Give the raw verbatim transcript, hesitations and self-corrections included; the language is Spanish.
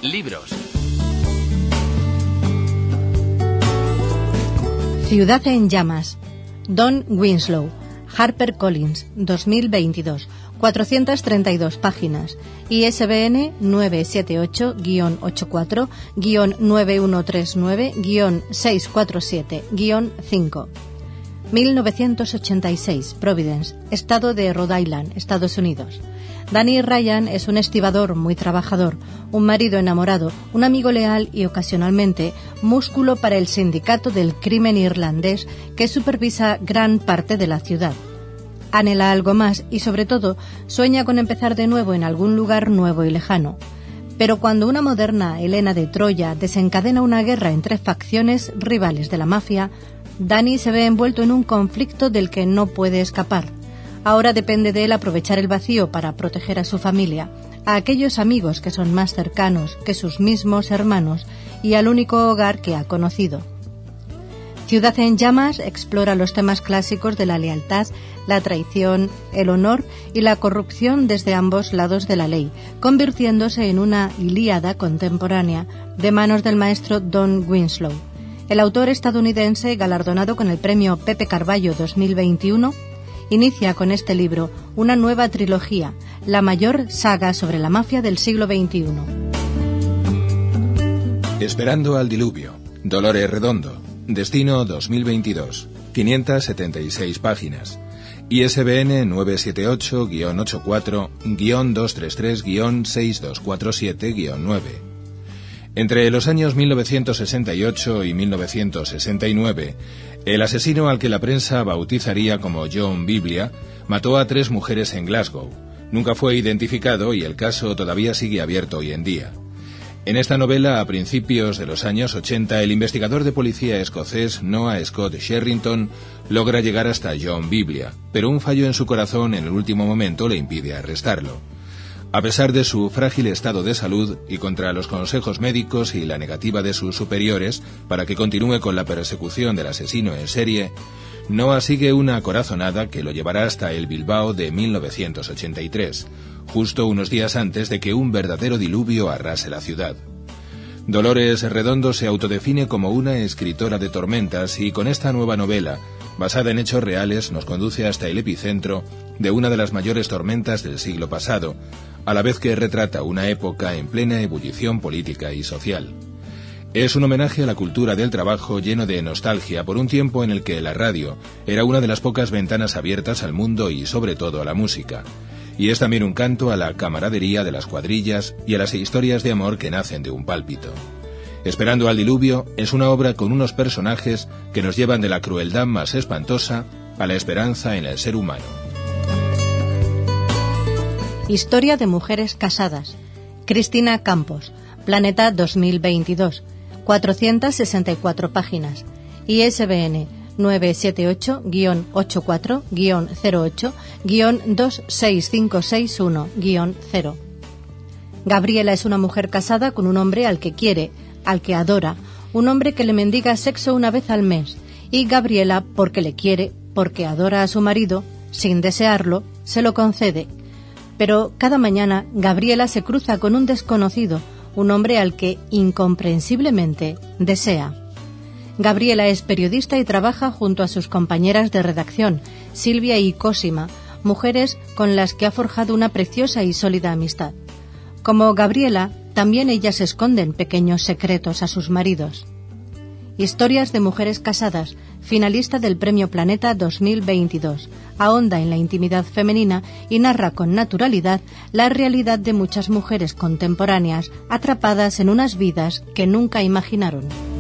Libros. Ciudad en llamas. Don Winslow. HarperCollins, dos mil veintidós. cuatrocientas treinta y dos páginas. I S B N nueve siete ocho guión ochenta y cuatro guión nueve uno tres nueve guión seis cuatro siete guión cinco. mil novecientos ochenta y seis, Providence, estado de Rhode Island, Estados Unidos. Danny Ryan es un estibador muy trabajador, un marido enamorado, un amigo leal y ocasionalmente músculo para el sindicato del crimen irlandés que supervisa gran parte de la ciudad. Anhela algo más y sobre todo sueña con empezar de nuevo en algún lugar nuevo y lejano. Pero cuando una moderna Helena de Troya desencadena una guerra entre facciones rivales de la mafia, Danny se ve envuelto en un conflicto del que no puede escapar. Ahora depende de él aprovechar el vacío para proteger a su familia, a aquellos amigos que son más cercanos que sus mismos hermanos y al único hogar que ha conocido. Ciudad en llamas explora los temas clásicos de la lealtad, la traición, el honor y la corrupción desde ambos lados de la ley, convirtiéndose en una Ilíada contemporánea de manos del maestro Don Winslow. El autor estadounidense, galardonado con el premio Pepe Carballo dos mil veintiuno, inicia con este libro una nueva trilogía, la mayor saga sobre la mafia del siglo veintiuno. Esperando al diluvio. Dolores Redondo. Destino dos mil veintidós. quinientas setenta y seis páginas. I S B N nueve siete ocho guión ochenta y cuatro guión doscientos treinta y tres guión seis dos cuatro siete guión nueve. Entre los años mil novecientos sesenta y ocho y mil novecientos sesenta y nueve, el asesino al que la prensa bautizaría como John Biblia mató a tres mujeres en Glasgow. Nunca fue identificado y el caso todavía sigue abierto hoy en día. En esta novela, a principios de los años ochenta, el investigador de policía escocés Noah Scott Sherrington logra llegar hasta John Biblia, pero un fallo en su corazón en el último momento le impide arrestarlo. A pesar de su frágil estado de salud y contra los consejos médicos y la negativa de sus superiores para que continúe con la persecución del asesino en serie, Noah sigue una corazonada que lo llevará hasta el Bilbao de mil novecientos ochenta y tres, justo unos días antes de que un verdadero diluvio arrase la ciudad. Dolores Redondo se autodefine como una escritora de tormentas y con esta nueva novela, basada en hechos reales, nos conduce hasta el epicentro de una de las mayores tormentas del siglo pasado, a la vez que retrata una época en plena ebullición política y social. Es un homenaje a la cultura del trabajo lleno de nostalgia por un tiempo en el que la radio era una de las pocas ventanas abiertas al mundo y sobre todo a la música. Y es también un canto a la camaradería de las cuadrillas y a las historias de amor que nacen de un pálpito. Esperando al diluvio es una obra con unos personajes que nos llevan de la crueldad más espantosa a la esperanza en el ser humano. Historia de mujeres casadas. Cristina Campos. Planeta dos mil veintidós. cuatrocientas sesenta y cuatro páginas. I S B N nueve siete ocho guión ochenta y cuatro guión cero ocho guión dos seis cinco seis uno guión cero. Gabriela es una mujer casada con un hombre al que quiere, al que adora, un hombre que le mendiga sexo una vez al mes, y Gabriela, porque le quiere, porque adora a su marido, sin desearlo, se lo concede. Pero cada mañana Gabriela se cruza con un desconocido, un hombre al que incomprensiblemente desea. Gabriela es periodista y trabaja junto a sus compañeras de redacción, Silvia y Cosima, mujeres con las que ha forjado una preciosa y sólida amistad. Como Gabriela, también ellas esconden pequeños secretos a sus maridos. Historias de mujeres casadas, finalista del Premio Planeta dos mil veintidós, ahonda en la intimidad femenina y narra con naturalidad la realidad de muchas mujeres contemporáneas atrapadas en unas vidas que nunca imaginaron.